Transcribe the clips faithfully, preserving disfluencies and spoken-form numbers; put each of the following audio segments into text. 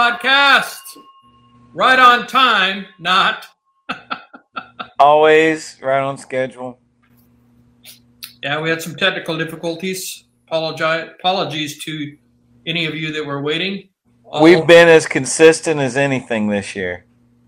podcast. Right on time, not. Always right on schedule. Yeah, we had some technical difficulties. Apologize, apologies to any of you that were waiting. All We've been as consistent as anything this year.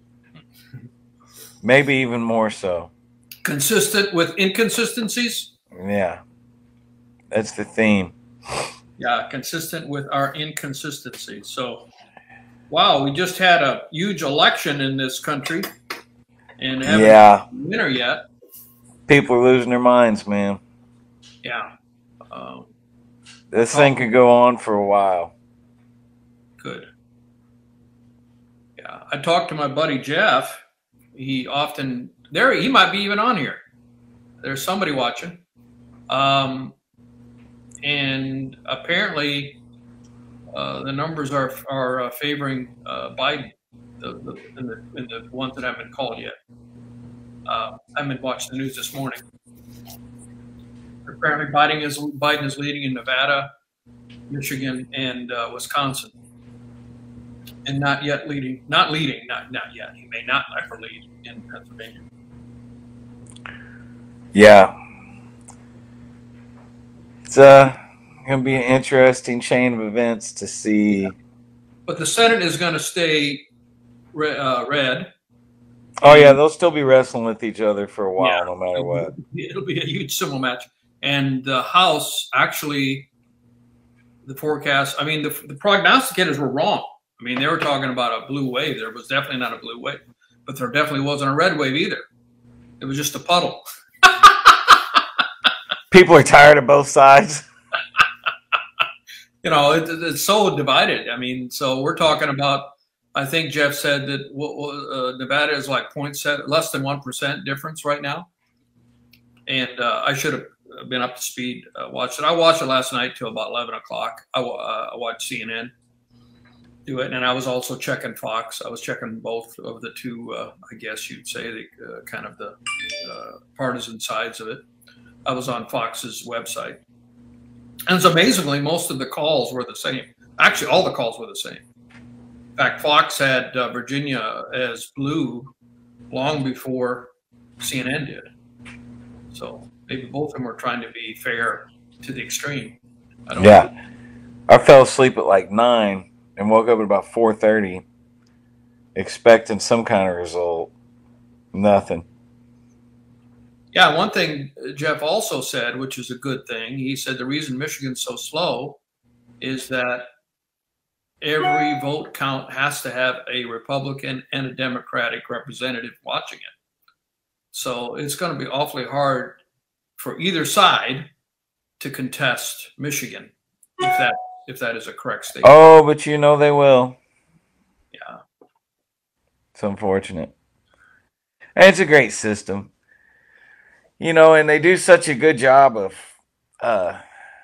Maybe even more so. Consistent with inconsistencies? Yeah. That's the theme. Yeah, consistent with our inconsistencies. So, wow, we just had a huge election in this country and haven't yeah. had a winner yet. People are losing their minds, man. Yeah. Um, this thing could go on for a while. Good. Yeah. I talked to my buddy Jeff. He often, there, he might be even on here. There's somebody watching. Um, and apparently uh, the numbers are are uh, favoring uh, Biden, the, the, in, the, in the ones that haven't been called yet. Uh, I haven't watched the news this morning. Apparently Biden is, Biden is leading in Nevada, Michigan, and uh, Wisconsin. And not yet leading, not leading, not, not yet. He may not ever lead in Pennsylvania. Yeah. It's uh, going to be an interesting chain of events to see. But the Senate is going to stay re- uh, red. Oh, yeah, they'll still be wrestling with each other for a while, yeah, no matter it'll, what. It'll be a huge civil match. And the House, actually, the forecast, I mean, the, the prognosticators were wrong. I mean, they were talking about a blue wave. There was definitely not a blue wave. But there definitely wasn't a red wave either. It was just a puddle. People are tired of both sides. You know, it, it's so divided. I mean, so we're talking about, I think Jeff said that uh, Nevada is like point seven, less than one percent difference right now. And uh, I should have been up to speed, uh, watched it. I watched it last night till about eleven o'clock. I, uh, I watched C N N do it. And I was also checking Fox. I was checking both of the two, uh, I guess you'd say, the uh, kind of the uh, partisan sides of it. I was on Fox's website. And so amazingly, most of the calls were the same. Actually, all the calls were the same. In fact, Fox had uh, Virginia as blue long before C N N did. So maybe both of them were trying to be fair to the extreme. I don't yeah. know. I fell asleep at like nine and woke up at about four thirty expecting some kind of result. Nothing. Yeah, one thing Jeff also said, which is a good thing, he said the reason Michigan's so slow is that every vote count has to have a Republican and a Democratic representative watching it. So it's going to be awfully hard for either side to contest Michigan, if that if that is a correct statement. Oh, but you know they will. Yeah. It's unfortunate. And it's a great system. You know, and they do such a good job of uh,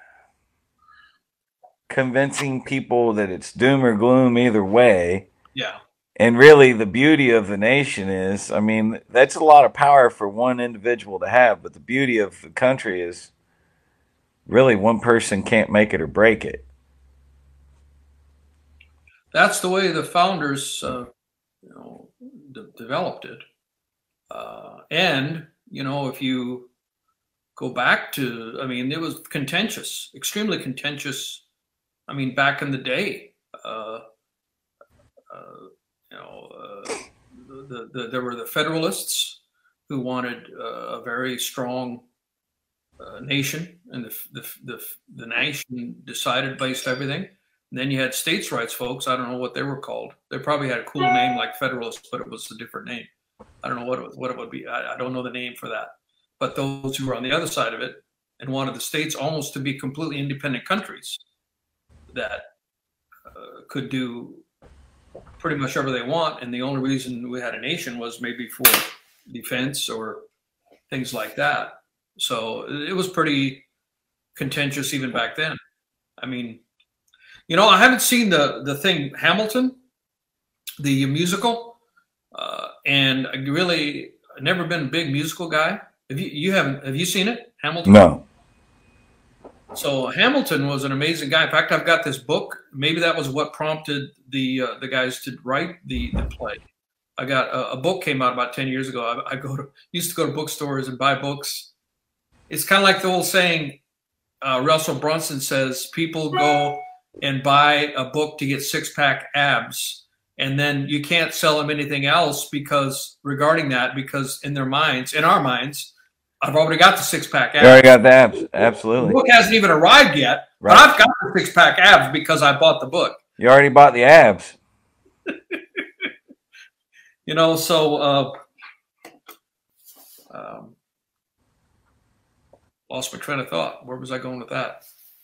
convincing people that it's doom or gloom either way. Yeah. And really the beauty of the nation is, I mean, that's a lot of power for one individual to have. But the beauty of the country is really one person can't make it or break it. That's the way the founders, uh, you know, de- developed it. Uh, and... You know, if you go back to, I mean, it was contentious, extremely contentious. I mean, back in the day, uh, uh, you know, uh, the, the, there were the Federalists who wanted uh, a very strong uh, nation, and the, the the the nation decided based everything. And then you had states' rights folks. I don't know what they were called. They probably had a cool name like Federalists, but it was a different name. I don't know what it, what it would be. I, I don't know the name for that. But those who were on the other side of it and wanted the states almost to be completely independent countries that uh, could do pretty much whatever they want. And the only reason we had a nation was maybe for defense or things like that. So it was pretty contentious even back then. I mean, you know, I haven't seen the, the thing Hamilton, the musical. Uh, and I really I've never been a big musical guy. Have you you haven't have you seen it, Hamilton? No. so Hamilton was an amazing guy. In fact, I've got this book. Maybe that was what prompted the uh, the guys to write the, the play. I got a, a book came out about ten years ago. I, I go to used to go to bookstores and buy books. It's kind of like the old saying. Uh, Russell Brunson says people go and buy a book to get six pack abs, and then you can't sell them anything else because regarding that, because in their minds, in our minds, I've already got the six pack abs. You already got the abs, absolutely. The book hasn't even arrived yet, right. But I've got the six pack abs because I bought the book. You already bought the abs. You know, so uh, um, lost my train of thought. Where was I going with that?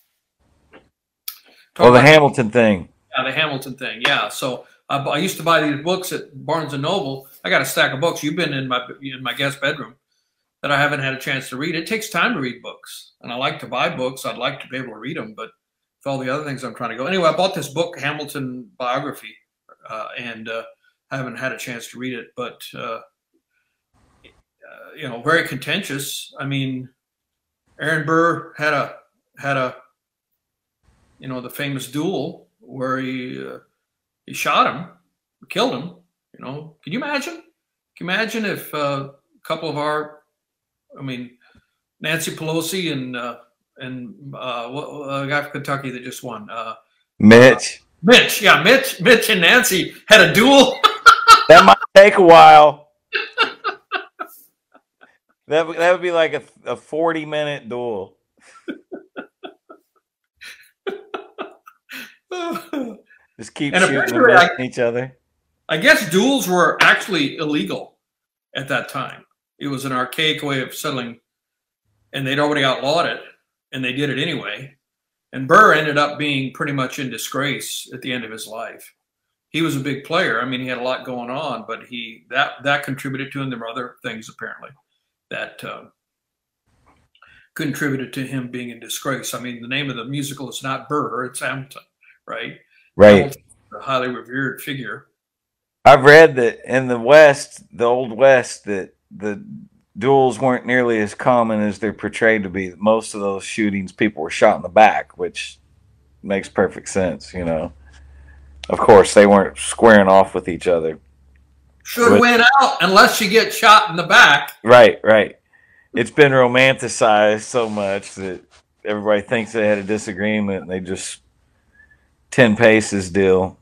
Talk well, the Hamilton thing. Yeah, the Hamilton thing. Yeah. So I, I used to buy these books at Barnes and Noble. I got a stack of books. You've been in my in my guest bedroom that I haven't had a chance to read. It takes time to read books, and I like to buy books. I'd like to be able to read them, but with all the other things I'm trying to go. Anyway, I bought this book, Hamilton biography, uh, and uh, I haven't had a chance to read it, but uh, uh, you know, very contentious. I mean, Aaron Burr had a had a you know the famous duel where he uh, he shot him, killed him. You know, can you imagine? Can you imagine if uh, a couple of our, I mean, Nancy Pelosi and uh, and uh, a guy from Kentucky that just won, uh, Mitch. Uh, Mitch, yeah, Mitch, Mitch and Nancy had a duel. That might take a while. That would, that would be like a, a forty minute duel. Just keep and shooting and I, each other. I guess duels were actually illegal at that time. It was an archaic way of settling, and they'd already outlawed it, and they did it anyway. And Burr ended up being pretty much in disgrace at the end of his life. He was a big player. I mean, he had a lot going on, but he that that contributed to him. There were other things apparently that uh, contributed to him being in disgrace. I mean, the name of the musical is not Burr; it's Hamilton, right? Right. Hamilton, a highly revered figure. I've read that in the West, the Old West, that the duels weren't nearly as common as they're portrayed to be. Most of those shootings, people were shot in the back, which makes perfect sense, you know. Of course, they weren't squaring off with each other. Should win out unless you get shot in the back. Right, right. It's been romanticized so much that everybody thinks they had a disagreement and they just ten paces deal.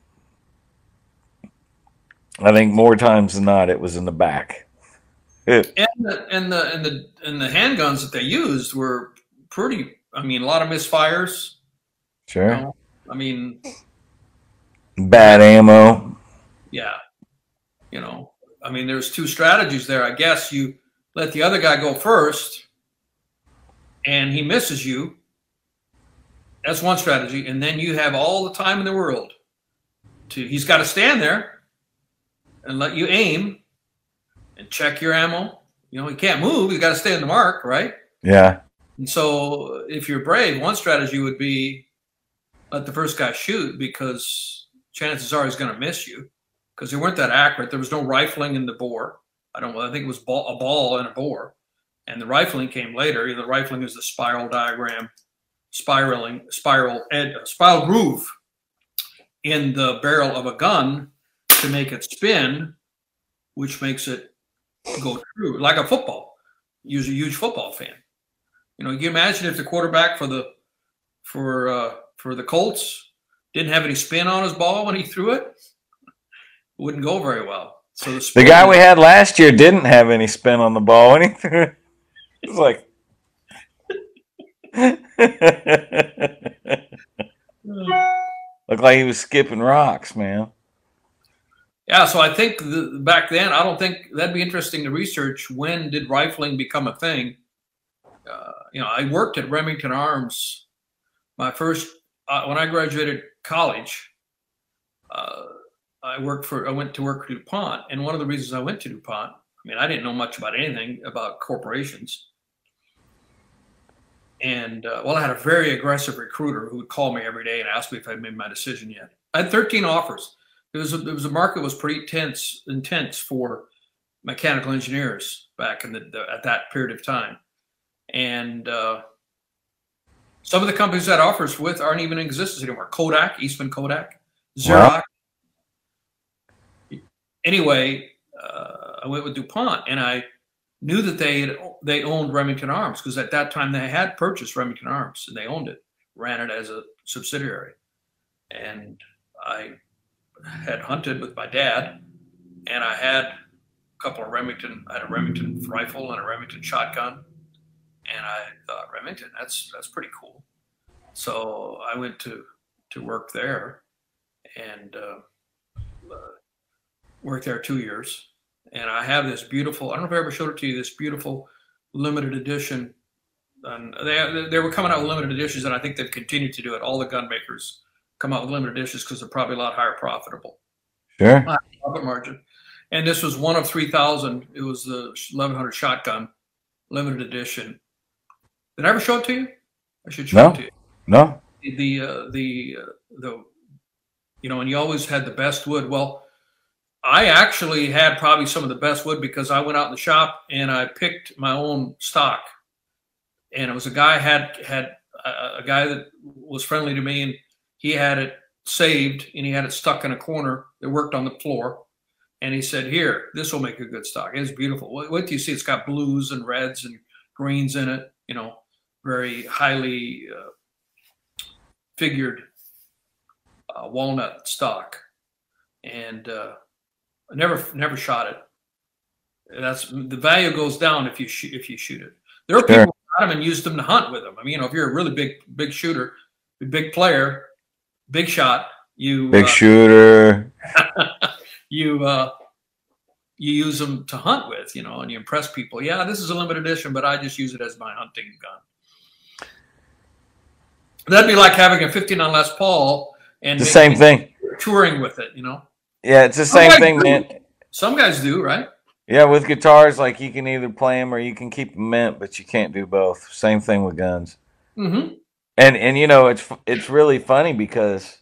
I think more times than not, it was in the back. and the and the and the and the handguns that they used were pretty. I mean, a lot of misfires. Sure. You know? I mean, bad ammo. Yeah. You know, I mean, there's two strategies there. I guess you let the other guy go first, and he misses you. That's one strategy, and then you have all the time in the world to. He's got to stand there and let you aim and check your ammo. You know, he can't move. He's got to stay on the mark, right? Yeah. And so, if you're brave, one strategy would be let the first guy shoot because chances are he's going to miss you because they weren't that accurate. There was no rifling in the bore. I don't. I think it was ball, a ball and a bore, and the rifling came later. The rifling is the spiral diagram, spiraling, spiral, ed, spiral groove in the barrel of a gun to make it spin, which makes it go true, like a football. You're a huge football fan. You know, you imagine if the quarterback for the for uh, for the Colts didn't have any spin on his ball when he threw it, it wouldn't go very well. So the, the guy we had last year didn't have any spin on the ball when he threw it. It was like looked like he was skipping rocks, man. Yeah, so I think the, back then, I don't think that'd be interesting to research. When did rifling become a thing? Uh, you know, I worked at Remington Arms. My first, uh, when I graduated college, uh, I worked for, I went to work for DuPont. And one of the reasons I went to DuPont, I mean, I didn't know much about anything about corporations. And, uh, well, I had a very aggressive recruiter who would call me every day and ask me if I'd made my decision yet. I had thirteen offers. It was a, it was a market was pretty tense, intense for mechanical engineers back in the, the at that period of time, and uh, Some of the companies that offers with aren't even in existence anymore. Kodak, Eastman Kodak, Xerox. Wow. Anyway, uh, I went with DuPont, and I knew that they had, they owned Remington Arms, because at that time they had purchased Remington Arms and they owned it, ran it as a subsidiary. And I had hunted with my dad, and I had a couple of Remington. I had a Remington rifle and a Remington shotgun, and I thought, Remington, that's that's pretty cool. So I went to to work there, and uh, uh, worked there two years. And I have this beautiful, I don't know if I ever showed it to you, this beautiful limited edition. And they, they were coming out with limited editions, and I think they've continued to do it. All the gun makers come out with limited editions because they're probably a lot higher profitable. Sure. Higher profit margin. And this was one of three thousand. It was the eleven hundred shotgun, limited edition. Did I ever show it to you? I should show no. it to you. No. The, uh, the, uh, the, you know, and you always had the best wood. Well, I actually had probably some of the best wood, because I went out in the shop and I picked my own stock. And it was a guy had had a, a guy that was friendly to me, and he had it saved and he had it stuck in a corner that worked on the floor. And he said, "Here, this will make a good stock. It's beautiful. What, what do you see? It's got blues and reds and greens in it. You know, very highly uh, figured uh, walnut stock." And uh, I never never shot it. That's the value goes down if you shoot if you shoot it. There are people who got them and used them to hunt with them. I mean, you know, if you're a really big big shooter, a big player, big shot, you big uh, shooter, you uh, you use them to hunt with, you know, and you impress people. Yeah, this is a limited edition, but I just use it as my hunting gun. That'd be like having a fifty-nine Les Paul and the same thing, touring with it, you know. Yeah, it's the same thing, do. man. Some guys do, right? Yeah, with guitars, like you can either play them or you can keep them mint, but you can't do both. Same thing with guns. Mm-hmm. And and you know, it's it's really funny because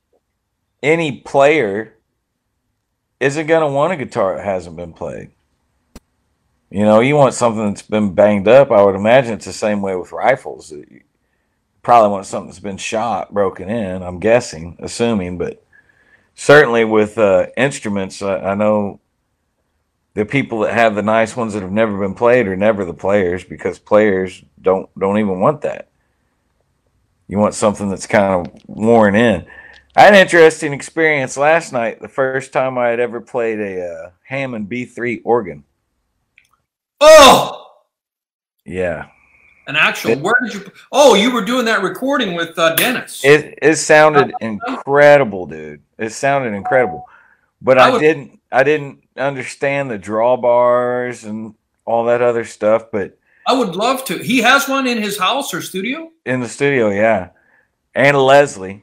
any player isn't going to want a guitar that hasn't been played. You know, you want something that's been banged up. I would imagine it's the same way with rifles. You probably want something that's been shot, broken in, I'm guessing, assuming, but certainly with uh, instruments, uh, I know the people that have the nice ones that have never been played are never the players, because players don't don't even want that. You want something that's kind of worn in. I had an interesting experience last night. The first time I had ever played a uh, Hammond B three organ. Oh, yeah, an actual. It, where did you? Oh, you were doing that recording with uh, Dennis. It it sounded incredible, dude. It sounded incredible, but I, I would, didn't I didn't understand the drawbars and all that other stuff. But I would love to. He has one in his house or studio. In the studio, yeah, and Leslie.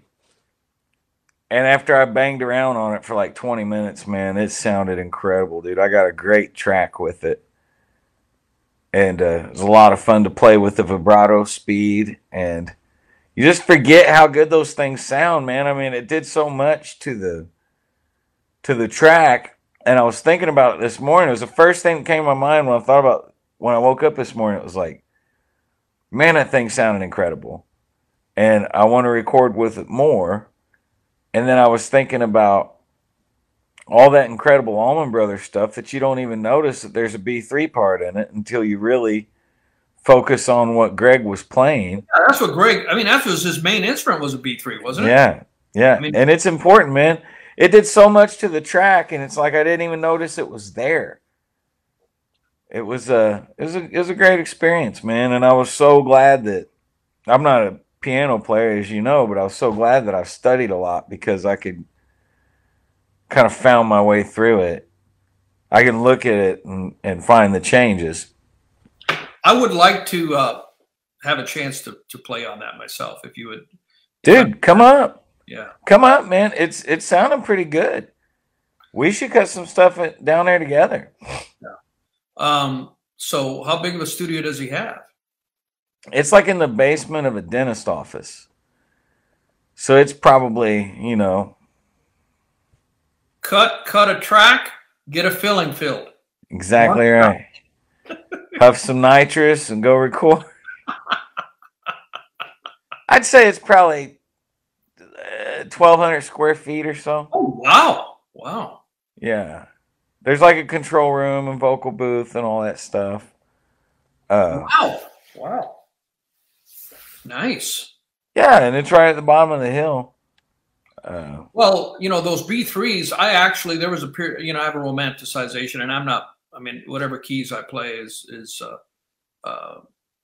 And after I banged around on it for like twenty minutes, man, it sounded incredible, dude. I got a great track with it. And uh, it was a lot of fun to play with the vibrato speed. And you just forget how good those things sound, man. I mean, it did so much to the to the track. And I was thinking about it this morning. It was the first thing that came to my mind when I thought about when I woke up this morning. It was like, man, that thing sounded incredible. And I want to record with it more. And then I was thinking about all that incredible Allman Brothers stuff that you don't even notice that there's a B three part in it until you really focus on what Greg was playing. Yeah, that's what Greg, I mean, that was his main instrument was a B three, wasn't it? Yeah, yeah. I mean, and it's important, man. It did so much to the track, and it's like I didn't even notice it was there. It was a, it was a, it was a great experience, man. And I was so glad that I'm not a piano player, as you know, but I was so glad that I've studied a lot because I could kind of found my way through it. I can look at it and, and find the changes. I would like to uh, have a chance to, to play on that myself, if you would. Dude, come up. Yeah. Come up, man. It's it's sounding pretty good. We should cut some stuff down there together. Yeah. Um, so how big of a studio does he have? It's like in the basement of a dentist office. So it's probably, you know. Cut, cut a track, get a filling filled. Exactly right. Huff some nitrous and go record. I'd say it's probably uh, twelve hundred square feet or so. Oh, wow. Wow. Yeah. There's like a control room and vocal booth and all that stuff. Uh, Wow. Wow. Nice. yeah, and it's right at the bottom of the hill. Uh, Well, you know, those B threes, I actually, there was a period, you know, I have a romanticization, and I'm not, I mean, whatever keys I play is, is, uh, uh,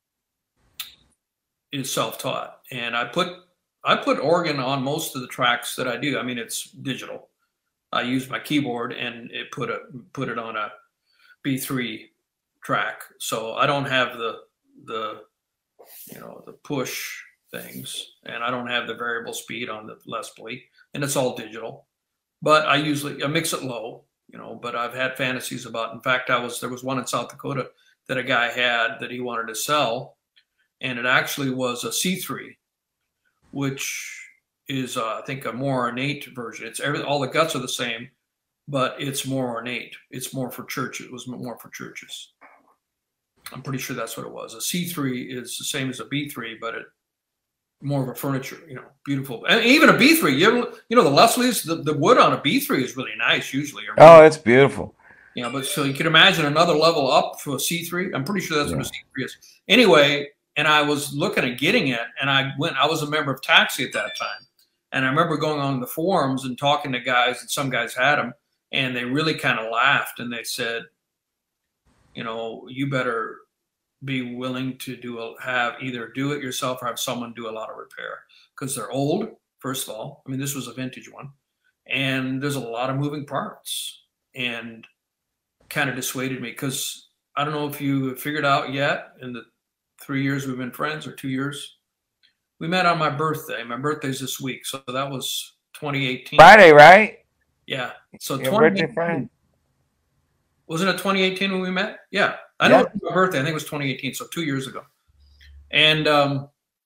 is self-taught. And I put, I put organ on most of the tracks that I do. I mean, it's digital. I use my keyboard and it put a, put it on a B three track. So I don't have the, the, you know, the push things, and I don't have the variable speed on the Les Paul, and it's all digital. But I usually I mix it low, you know. But I've had fantasies about. In fact, I was there was one in South Dakota that a guy had that he wanted to sell, and it actually was a C three, which is uh, I think a more ornate version. It's every all the guts are the same, but it's more ornate. It's more for churches. It was more for churches. I'm pretty sure that's what it was. A C three is the same as a B three, but it more of a furniture, you know, beautiful. And even a B three, you you know, the Leslie's, the, the wood on a B three is really nice usually. Or oh, it's beautiful. Yeah, but so you can imagine another level up for a C three. I'm pretty sure that's Yeah. what a C three is. Anyway, and I was looking at getting it, and I went, I was a member of Taxi at that time. And I remember going on the forums and talking to guys, and some guys had them, and they really kind of laughed, and they said, you know, you better be willing to do a, have either do it yourself or have someone do a lot of repair, because they're old. First of all, I mean, this was a vintage one, and there's a lot of moving parts, and kind of dissuaded me, because I don't know if you have figured out yet in the three years we've been friends, or two years, we met on my birthday. My birthday's this week, so that was twenty eighteen. Friday, right? Yeah. So Your birthday Friday. Wasn't it twenty eighteen when we met? Yeah. I Yeah. know it was my birthday. I think it was twenty eighteen, so two years ago. And um,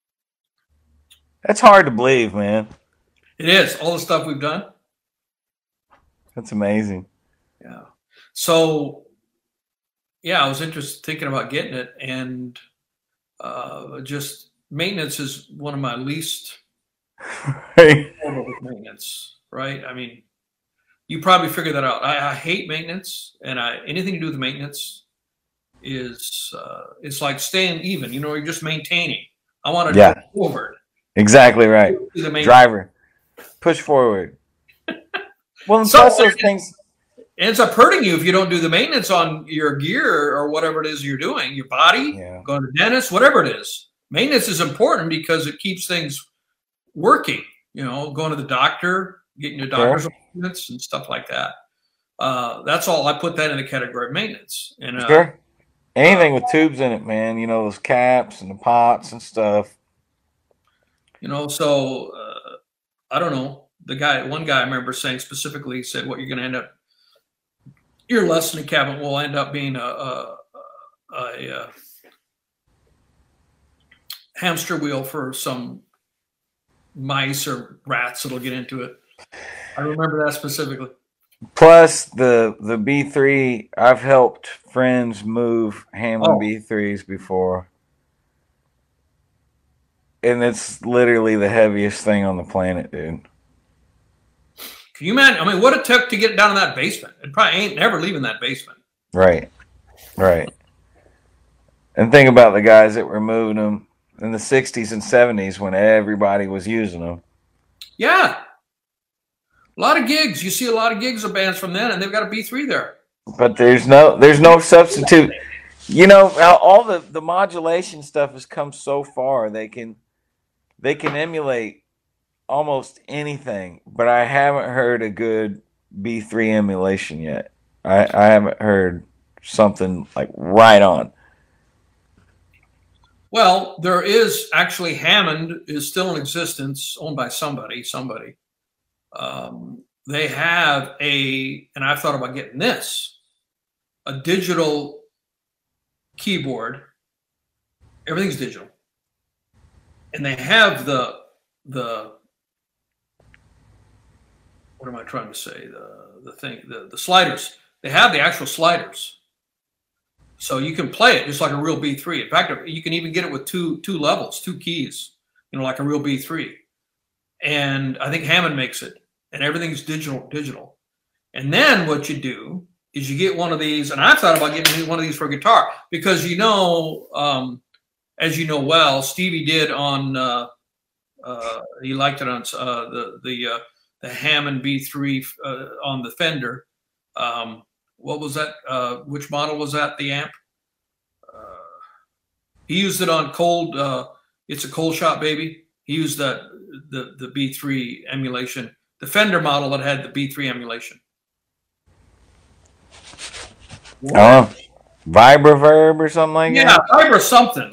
That's hard to believe, man. it is. All the stuff we've done. That's amazing. Yeah. So, yeah, I was interested thinking about getting it, and uh, just maintenance is one of my least Right. with maintenance, right? I mean, you probably figured that out. I, I hate maintenance, and I anything to do with maintenance is uh, it's like staying even. You know, you're just maintaining. I want to Yeah. go forward. Exactly right. Do the main- Driver, push forward. Well, and So- plus those things. It ends up hurting you if you don't do the maintenance on your gear or whatever it is you're doing, your body, Yeah. going to dentist, whatever it is. Maintenance is important because it keeps things working, you know, going to the doctor, getting your doctor's Sure. appointments and stuff like that. Uh, that's all. I put that in the category of maintenance. And uh, Sure. Anything with tubes in it, man. You know, those caps and the pots and stuff. You know, so uh, I don't know. The guy, one guy I remember saying specifically, he said, what you're going to end up, your lesson cabinet will end up being a, a, a, a hamster wheel for some mice or rats that'll get into it. I remember that specifically. Plus the the B three. I've helped friends move Hammond Oh. B threes before, and it's literally the heaviest thing on the planet, dude. Can you imagine? I mean, what it took to get it down in that basement? It probably ain't never leaving that basement. Right, right. And think about the guys that were moving them in the sixties and seventies when everybody was using them. Yeah. A lot of gigs. You see a lot of gigs of bands from then, and they've got a B three there. But there's no there's no substitute. You know, all the the modulation stuff has come so far. They can they can emulate almost anything, but I haven't heard a good B three emulation yet. I, I haven't heard something like right on. Well, there is actually Hammond is still in existence, owned by somebody, somebody. Um, they have a, and I've thought about getting this, a digital keyboard. Everything's digital. And they have the, the, what am I trying to say? The, the thing, the, the sliders. They have the actual sliders. So you can play it just like a real B three. In fact, you can even get it with two two levels, two keys. you know, like a real B three. And I think Hammond makes it, and everything's digital, digital. And then what you do is you get one of these, and I thought about getting one of these for guitar because, you know, um, as you know well, Stevie did on, uh, uh, he liked it on uh, the the uh, the Hammond B three uh, on the Fender. Um, what was that? Uh, which model was that? The amp. Uh, he used it on Cold. Uh, it's a Cold Shot Baby. He used that the the B three emulation, the Fender model that had the B three emulation. Oh, Vibraverb or something like yeah, that. Yeah, Vibra something.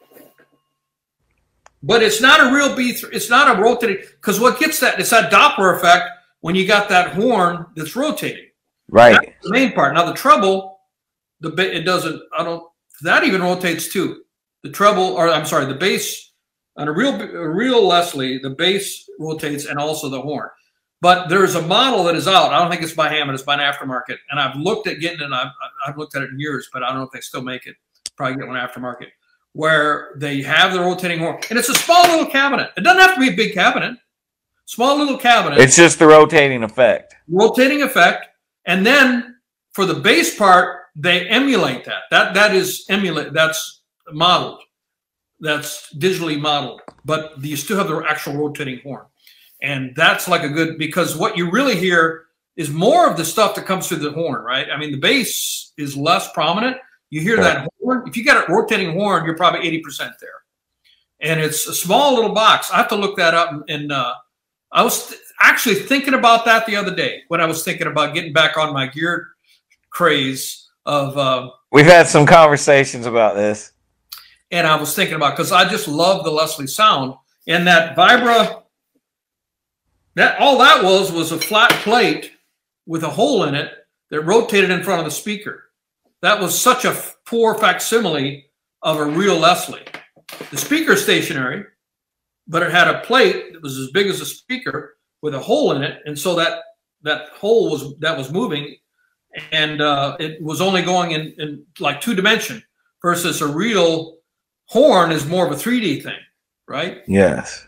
But it's not a real B three. It's not a rotating, because what gets that? It's that Doppler effect when you got that horn that's rotating. Right. That's the main part. Now the treble, the it doesn't. I don't. That even rotates too. The treble, or I'm sorry, the bass on a real a real Leslie, the bass rotates and also the horn. But there's a model that is out. I don't think it's by Hammond. It's by an aftermarket. And I've looked at getting it. And I've I've looked at it in years, but I don't know if they still make it. Probably get one aftermarket, where they have the rotating horn. And it's a small little cabinet. It doesn't have to be a big cabinet. Small little cabinet. It's just the rotating effect. Rotating effect. And then for the bass part, they emulate that. That that is emulate. That's modeled. That's digitally modeled. But you still have the actual rotating horn. And that's like a good, because what you really hear is more of the stuff that comes through the horn, right? I mean, the bass is less prominent. You hear Right. that horn. If you got a rotating horn, you're probably eighty percent there. And it's a small little box. I have to look that up. And uh, I was th- actually thinking about that the other day when I was thinking about getting back on my gear craze of. Uh, We've had some conversations about this. and I was thinking about, because I just love the Leslie sound. And that Vibra, that all that was was a flat plate with a hole in it that rotated in front of the speaker. That was such a f- poor facsimile of a real Leslie. The speaker's stationary, but it had a plate that was as big as a speaker with a hole in it, and so that that hole was that was moving, and uh, it was only going in, in like two dimension versus a real horn is more of a three D thing, right? Yes.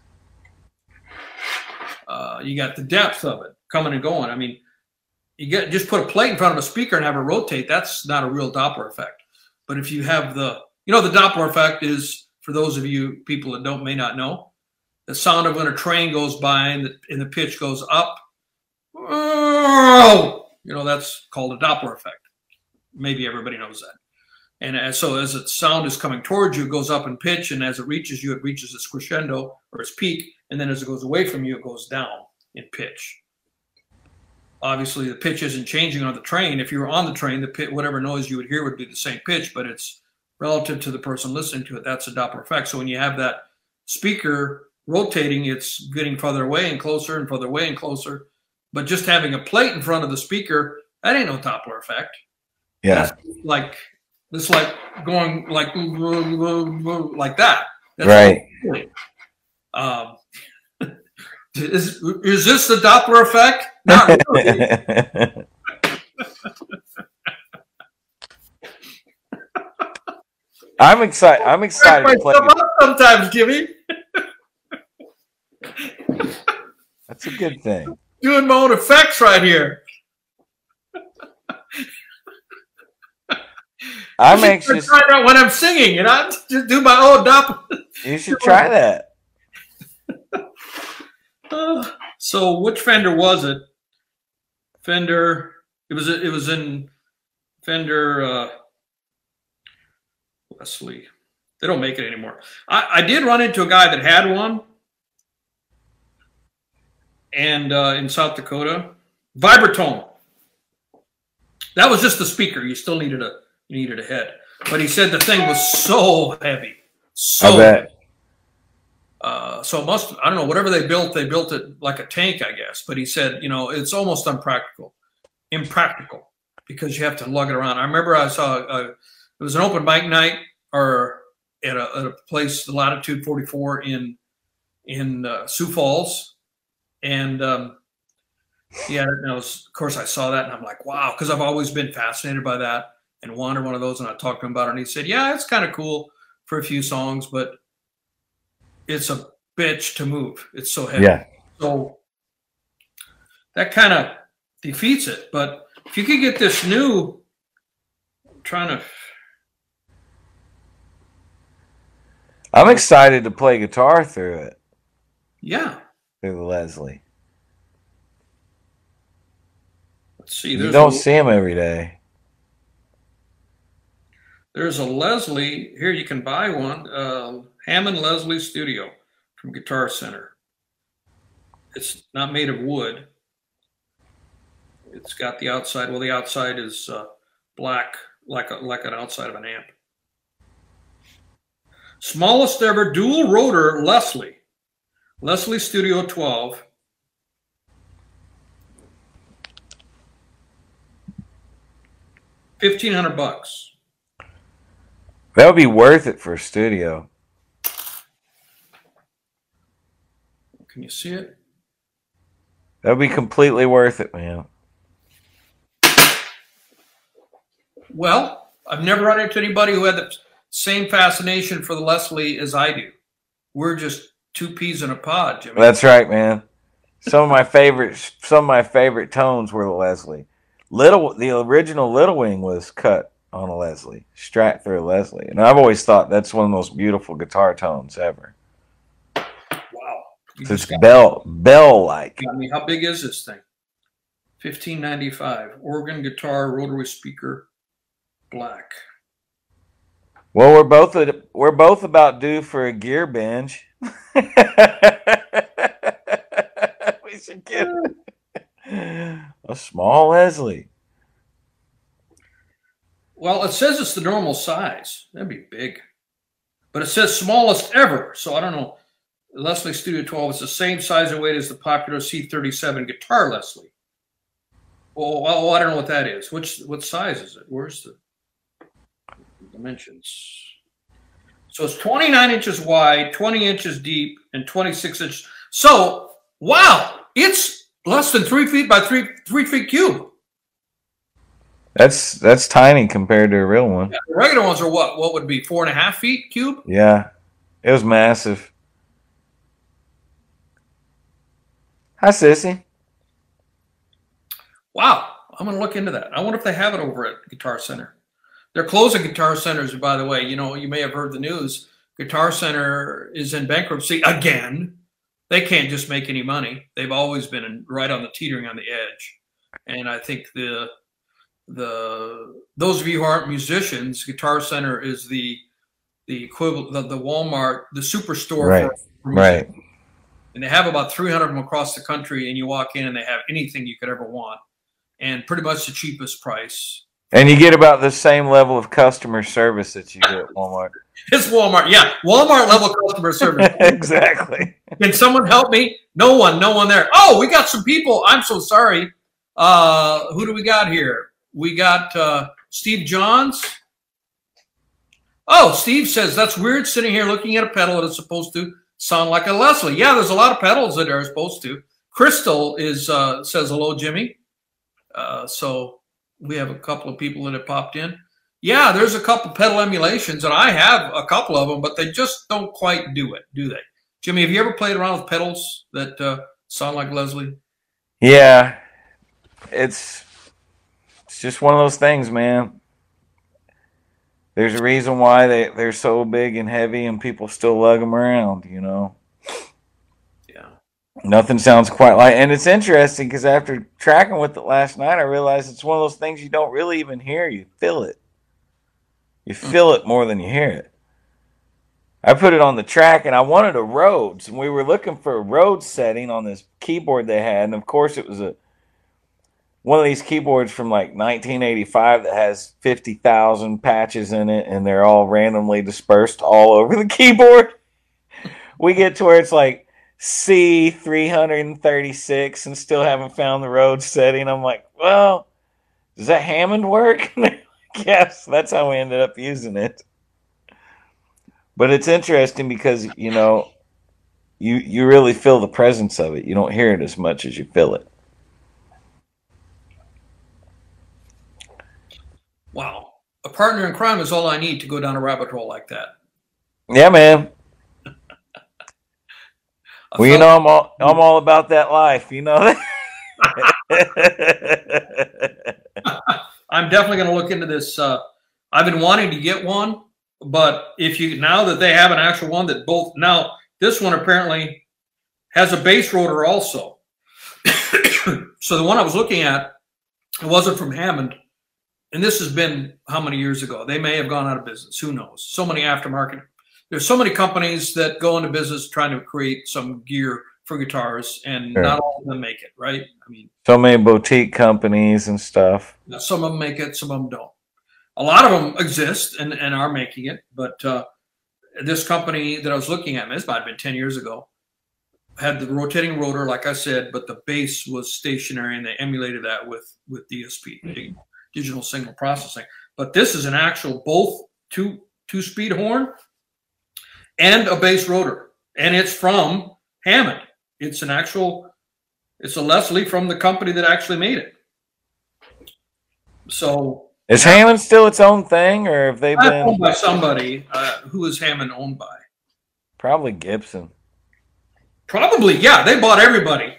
Uh, you got the depth of it coming and going. I mean, you get just put a plate in front of a speaker and have it rotate. That's not a real Doppler effect. But if you have the, you know, the Doppler effect is, for those of you people that don't may not know, the sound of when a train goes by and the, and the pitch goes up. Oh, you know, that's called a Doppler effect. Maybe everybody knows that. And as, so as the sound is coming towards you, it goes up in pitch, and as it reaches you, it reaches its crescendo or its peak, and then as it goes away from you, it goes down in pitch. Obviously, the pitch isn't changing on the train. If you were on the train, the pit, whatever noise you would hear would be the same pitch, but it's relative to the person listening to it. That's a Doppler effect. So when you have that speaker rotating, it's getting farther away and closer and farther away and closer. But just having a plate in front of the speaker, that ain't no Doppler effect. Yeah. That's like it's like going like like that. That's Right. Um, is is this the Doppler effect? Not really. I'm excited. I'm excited to play. Sometimes, Jimmy. That's a good thing. Doing my own effects right here. I'm anxious. Try that when I'm singing, and I just do my own Doppler. You should try that. Uh, so, which Fender was it? Fender. It was. It was in Fender. Uh, Leslie. They don't make it anymore. I, I did run into a guy that had one, and uh, in South Dakota, Vibratone. That was just the speaker. You still needed a you needed a head, but he said the thing was so heavy, so I bet. heavy. Uh, so it must, I don't know, whatever they built, they built it like a tank, I guess. But he said, you know, it's almost unpractical, impractical, because you have to lug it around. I remember I saw, a, it was an open mic night or at a, at a place, the Latitude forty-four in, in uh, Sioux Falls. And um, yeah, and I was, of course I saw that and I'm like, wow, because I've always been fascinated by that and wanted one of those. And I talked to him about it and he said, yeah, it's kind of cool for a few songs, but it's a bitch to move. It's so heavy. Yeah. So that kind of defeats it. But if you could get this new, I'm trying to. I'm excited to play guitar through it. Yeah. Through the Leslie. Let's see. You don't a, see them every day. There's a Leslie. Here you can buy one. Uh, Hammond Leslie Studio from Guitar Center. It's not made of wood. It's got the outside. Well, the outside is uh, black, like a, like an outside of an amp. Smallest ever dual rotor Leslie. Leslie Studio twelve. Fifteen hundred bucks. That would be worth it for a studio. Can you see it? That would be completely worth it, man. Well, I've never run into anybody who had the same fascination for the Leslie as I do. We're just two peas in a pod, Jimmy. That's right, man. Some of my favorite, some of my favorite tones were the Leslie. Little, the original Little Wing was cut on a Leslie, Strat through a Leslie, and I've always thought that's one of the most beautiful guitar tones ever. Wow, it's bell, bell like. I mean, how big is this thing? fifteen ninety-five. Organ, guitar, rotary speaker, black. Well, we're both we're both about due for a gear binge. We should get a small Leslie. Well, it says it's the normal size. That'd be big. But it says smallest ever. So I don't know. Leslie Studio twelve is the same size and weight as the popular C thirty-seven guitar Leslie. Oh, oh, I don't know what that is. Which what size is it? Where's the dimensions? So it's twenty-nine inches wide, twenty inches deep, and twenty-six inches. So, wow, it's less than three feet by three three feet cube. That's that's tiny compared to a real one. Yeah, the regular ones are what? What would be four and a half feet cube? Yeah, it was massive. Hi, Sissy. Wow, I'm going to look into that. I wonder if they have it over at Guitar Center. They're closing Guitar Centers, by the way. You know, you may have heard the news. Guitar Center is in bankruptcy again. They can't just make any money. They've always been right on the teetering on the edge. And I think the the those of you who aren't musicians, Guitar Center is the the equivalent, the, the Walmart, the superstore. Right. For, for right. And they have about three hundred of them across the country, and you walk in and they have anything you could ever want, and pretty much the cheapest price. And you get about the same level of customer service that you get at Walmart. It's Walmart, yeah, Walmart level customer service. Exactly. Can someone help me? No one, no one there. Oh, we got some people. I'm so sorry. Uh, who do we got here? We got uh, Steve Johns. Oh, Steve says, that's weird sitting here looking at a pedal that is supposed to sound like a Leslie. Yeah, there's a lot of pedals that are supposed to. Crystal is uh, says, hello, Jimmy. Uh, so we have a couple of people that have popped in. Yeah, there's a couple pedal emulations, and I have a couple of them, but they just don't quite do it, do they? Jimmy, have you ever played around with pedals that uh, sound like Leslie? Yeah, it's it's just one of those things, man. There's a reason why they, they're so big and heavy and people still lug them around, you know. Yeah. Nothing sounds quite like, and it's interesting because after tracking with it last night, I realized it's one of those things you don't really even hear. You feel it. You feel it more than you hear it. I put it on the track, and I wanted a Rhodes, and we were looking for a Rhodes setting on this keyboard they had, and of course it was a one of these keyboards from like nineteen eighty-five that has fifty thousand patches in it, and they're all randomly dispersed all over the keyboard. We get to where it's like C three thirty-six and still haven't found the Rhodes setting. I'm like, well, does that Hammond work? Yes, that's how we ended up using it. But it's interesting because, you know, you you really feel the presence of it. You don't hear it as much as you feel it. Wow. A partner in crime is all I need to go down a rabbit hole like that. Yeah, man. Well, you know, I'm all I'm all about that life. You know that. I'm definitely going to look into this. Uh, I've been wanting to get one, but if you now that they have an actual one that both now this one apparently has a base rotor also. So the one I was looking at, it wasn't from Hammond, and this has been how many years ago? They may have gone out of business. Who knows? So many aftermarket. There's so many companies that go into business trying to create some gear for guitars, and sure. Not all of them make it, right? I mean, so many boutique companies and stuff. Some of them make it, some of them don't. A lot of them exist and, and are making it, but uh, this company that I was looking at, this might have been ten years ago, had the rotating rotor, like I said, but the base was stationary, and they emulated that with, with D S P, mm-hmm. digital signal processing. But this is an actual both two two speed horn and a bass rotor, and it's from Hammond. It's an actual, it's a Leslie from the company that actually made it. So is Hammond still its owned thing, or have they been owned by somebody? Uh, who is Hammond owned by? Probably Gibson. Probably, yeah. They bought everybody.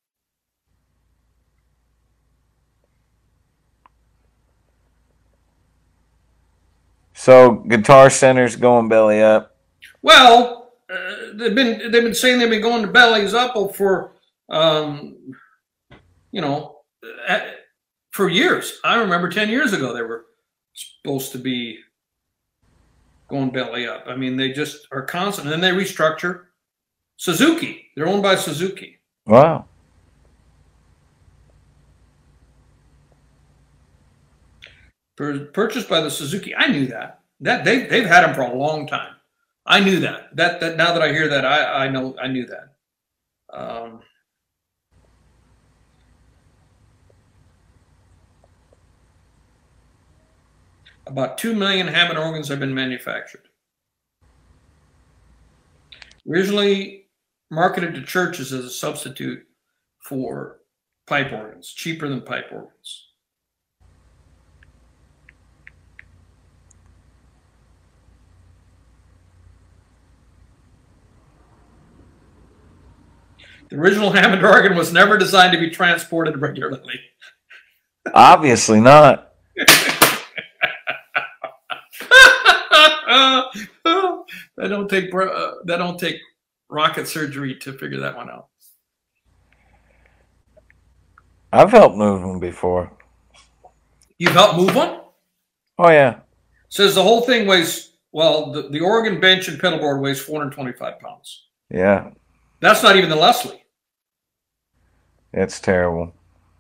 So Guitar Center's going belly up. Well, uh, they've been they've been saying they've been going to bellies up for um, you know uh, for years. I remember ten years ago they were supposed to be going belly up. I mean, they just are constant, and then they restructure. Suzuki, they're owned by Suzuki. Wow. Purchased by the Suzuki. I knew that. That they they've had them for a long time. I knew that. That that now that I hear that, I I know I knew that. Um, about two million Hammond organs have been manufactured. Originally marketed to churches as a substitute for pipe organs, cheaper than pipe organs. The original Hammond organ was never designed to be transported regularly. Obviously not. That don't take uh, that don't take rocket surgery to figure that one out. I've helped move them before. You've helped move one? Oh yeah. Says the whole thing weighs, well, the, the organ bench and pedal board weighs four hundred twenty-five pounds. Yeah. That's not even the Leslie. It's terrible.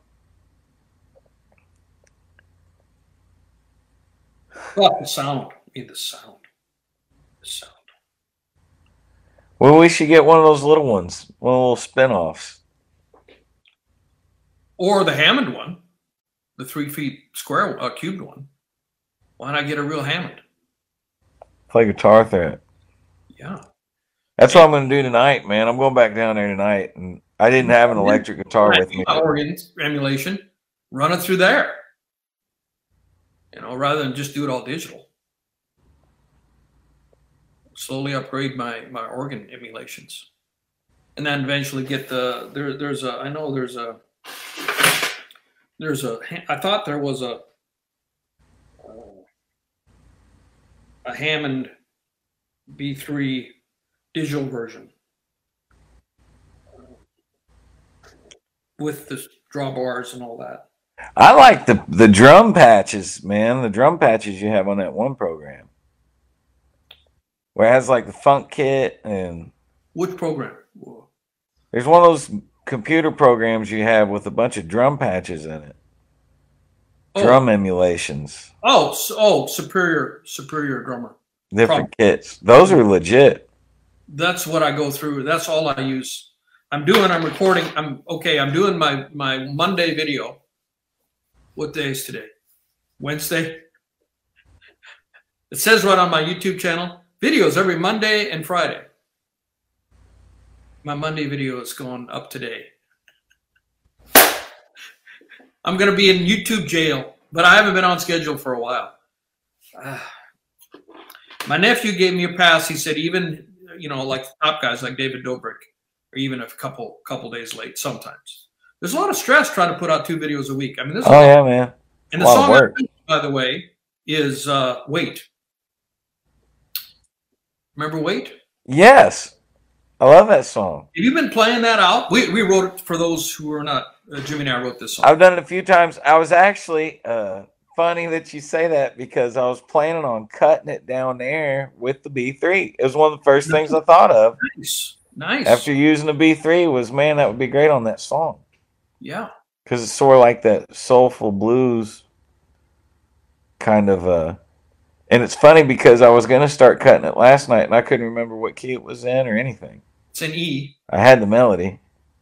But the sound. I mean, the sound. The sound. Well, we should get one of those little ones, one of the little spin-offs. Or the Hammond one, the three feet square, uh, cubed one. Why not get a real Hammond? Play Guitar Threat. Yeah. That's what I'm going to do tonight, man. I'm going back down there tonight, and I didn't have an electric guitar with me. Organ emulation, run it through there. You know, rather than just do it all digital. Slowly upgrade my my organ emulations, and then eventually get the there. There's a I know there's a there's a I thought there was a a Hammond B three digital version with the drawbars and all that. I like the the drum patches, man. The drum patches you have on that one program, where it has like the funk kit and. Which program? There's one of those computer programs you have with a bunch of drum patches in it. Oh. Drum emulations. Oh, so, oh, Superior, Superior Drummer. Different Probably. Kits. Those are legit. That's what I go through. That's all I use. I'm doing, I'm recording. I'm okay. I'm doing my, my Monday video. What day is today? Wednesday? It says right on my YouTube channel, videos every Monday and Friday. My Monday video is going up today. I'm going to be in YouTube jail, but I haven't been on schedule for a while. Uh, my nephew gave me a pass. He said, even, you know, like top guys like David Dobrik, or even a couple couple days late sometimes. There's a lot of stress trying to put out two videos a week. I mean, this is oh yeah, man. And the song, I think, by the way, is uh, "Wait." Remember "Wait"? Yes, I love that song. Have you been playing that out? We we wrote it for those who are not. Uh, Jimmy and I wrote this song. I've done it a few times. I was actually uh, funny that you say that because I was planning on cutting it down there with the B three. It was one of the first things I thought of. Nice, nice. After using the B three was, man, that would be great on that song. Yeah. Because it's sort of like that soulful blues kind of. Uh, and it's funny because I was going to start cutting it last night and I couldn't remember what key it was in or anything. It's an E. I had the melody.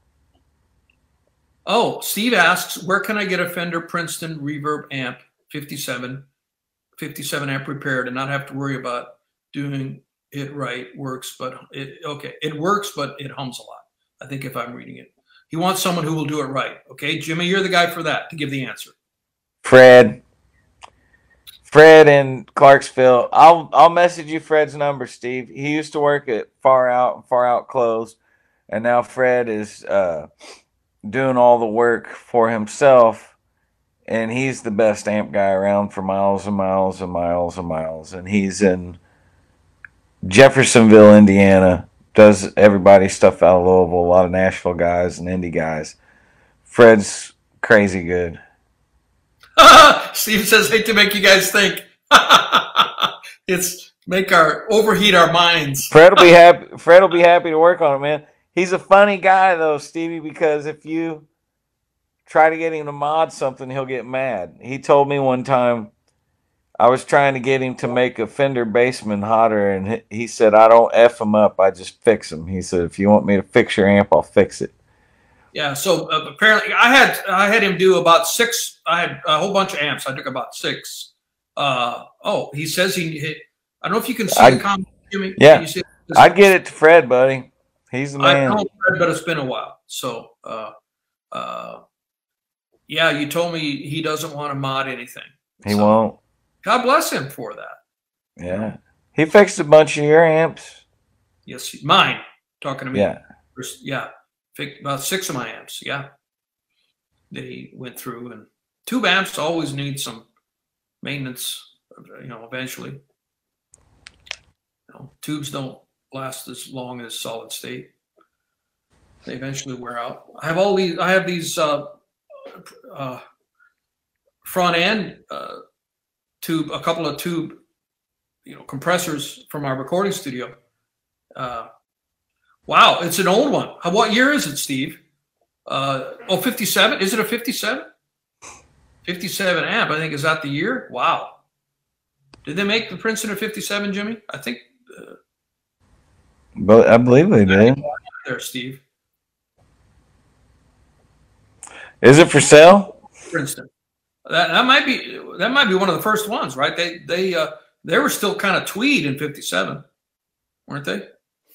Oh, Steve asks, where can I get a Fender Princeton Reverb amp fifty-seven, fifty-seven amp repaired and not have to worry about doing it right? Works, but it, okay, it works, but it hums a lot. I think if I'm reading it. He wants someone who will do it right. Okay, Jimmy, you're the guy for that to give the answer. Fred. Fred in Clarksville. I'll I'll message you Fred's number, Steve. He used to work at Far Out and Far Out Clothes, and now Fred is uh, doing all the work for himself, and he's the best amp guy around for miles and miles and miles and miles. And he's in Jeffersonville, Indiana. Does everybody's stuff out of Louisville. A lot of Nashville guys and indie guys. Fred's crazy good. Steve says, hate to make you guys think. It's make our overheat our minds. Fred will be happy. Fred will be happy to work on it, man. He's a funny guy though, Stevie, because if you try to get him to mod something, he'll get mad. He told me one time I was trying to get him to make a Fender Bassman hotter, and he said, I don't F him up, I just fix him. He said, if you want me to fix your amp, I'll fix it. Yeah, so uh, apparently I had I had him do about six. I had a whole bunch of amps. I took about six. Uh, oh, he says he, he. I don't know if you can see I, the comment, Jimmy. Yeah, I'd get it to Fred, buddy. He's the man. I know Fred, but it's been a while. So, uh, uh, yeah, you told me he doesn't want to mod anything. He so, won't. God bless him for that. Yeah, he fixed a bunch of your amps. Yes, mine. Talking to me. Yeah, yeah. About six of my amps, yeah. They went through, and tube amps always need some maintenance, you know, eventually. You know, tubes don't last as long as solid state. They eventually wear out. I have all these, I have these uh, uh, front end uh, tube, a couple of tube, you know, compressors from our recording studio. Uh, Wow, it's an old one. What year is it, Steve? Uh, oh, fifty-seven? Is it a fifty-seven? fifty-seven amp, I think. Is that the year? Wow. Did they make the Princeton at fifty-seven, Jimmy? I think. Uh, but I believe they did. There, Steve. Is it for sale? Princeton. That, that might be that might be one of the first ones, right? They they uh, they were still kind of tweed in fifty-seven, weren't they?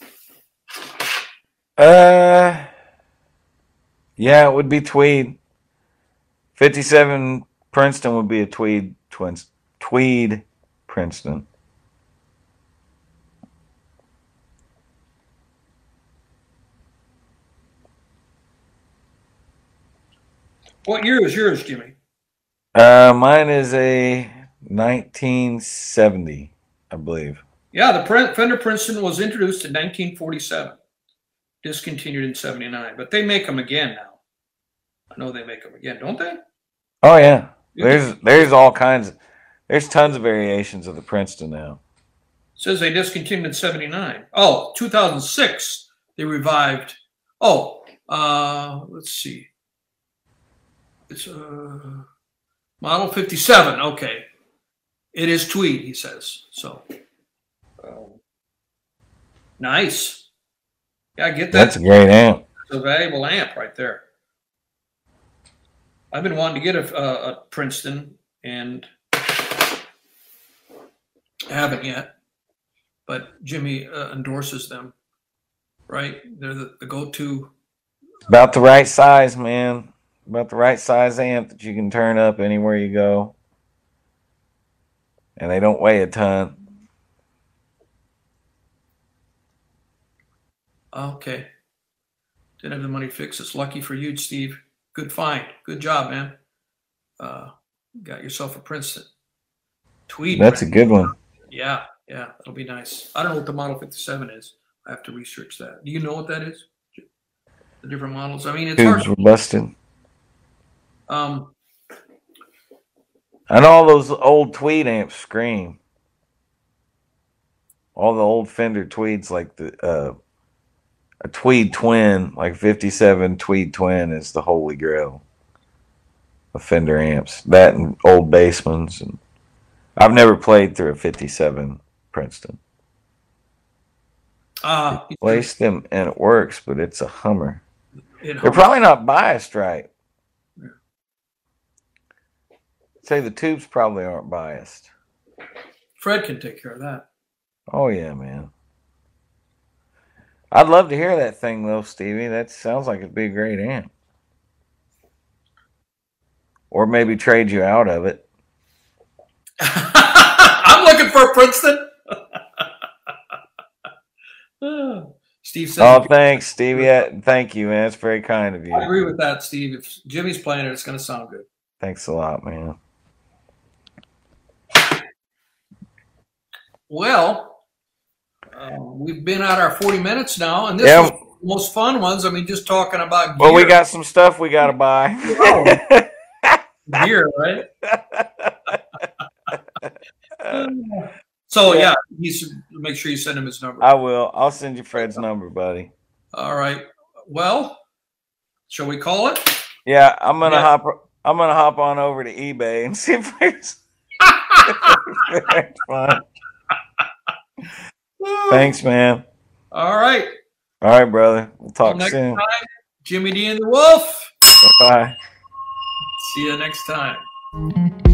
Uh, yeah, it would be tweed. fifty-seven Princeton would be a tweed twins. Tweed Princeton. What year is yours, Jimmy? Uh, mine is a nineteen seventy, I believe. Yeah, the Fender Princeton was introduced in nineteen forty-seven. Discontinued in seventy-nine, but they make them again now. I know they make them again, don't they? Oh yeah, there's there's all kinds of, there's tons of variations of the Princeton now. It says they discontinued in seventy-nine. Oh, two thousand six they revived. Oh, uh, let's see. It's uh, model fifty-seven. Okay, it is tweed, he says. So uh, nice. Yeah, I get that. That's a great amp. It's a valuable amp right there. I've been wanting to get a, a, a Princeton, and I haven't yet. But Jimmy uh, endorses them, right? They're the, the go-to. About the right size, man. About the right size amp that you can turn up anywhere you go. And they don't weigh a ton. Okay. Didn't have the money to fix it. It's lucky for you, Steve. Good find. Good job, man. Uh, got yourself a Princeton Tweed. That's brand. A good one. Yeah, yeah, that'll be nice. I don't know what the Model fifty-seven is. I have to research that. Do you know what that is? The different models. I mean, it's Tubes hard. were busted. Um, and all those old Tweed amps scream. All the old Fender Tweeds, like the uh, a Tweed Twin, like fifty-seven Tweed Twin, is the holy grail of Fender amps. That and old Bassmans. And I've never played through a fifty-seven Princeton. Ah, uh, replaced them and it works, but it's a Hummer. It They're probably not biased right. Yeah. Say the tubes probably aren't biased. Fred can take care of that. Oh yeah, man. I'd love to hear that thing though, Stevie. That sounds like it'd be a great amp. Or maybe trade you out of it. I'm looking for a Princeton. Steve said, "Oh, thanks, Stevie. Thank you, man. It's very kind of you." I agree with that, Steve. If Jimmy's playing it, it's going to sound good. Thanks a lot, man. Well, uh, we've been at our forty minutes now, and this yeah. was the most fun ones. I mean, just talking about gear. Well, we got some stuff we got to buy. Gear, right? So yeah, he should make sure you send him his number. I will. I'll send you Fred's number, buddy. All right. Well, shall we call it? Yeah, I'm gonna yeah. hop. I'm gonna hop on over to eBay and see if there's. Fun. Thanks, man. All right. All right, brother. We'll talk next soon. Time, Jimmy D and the Wolf. Bye. See you next time.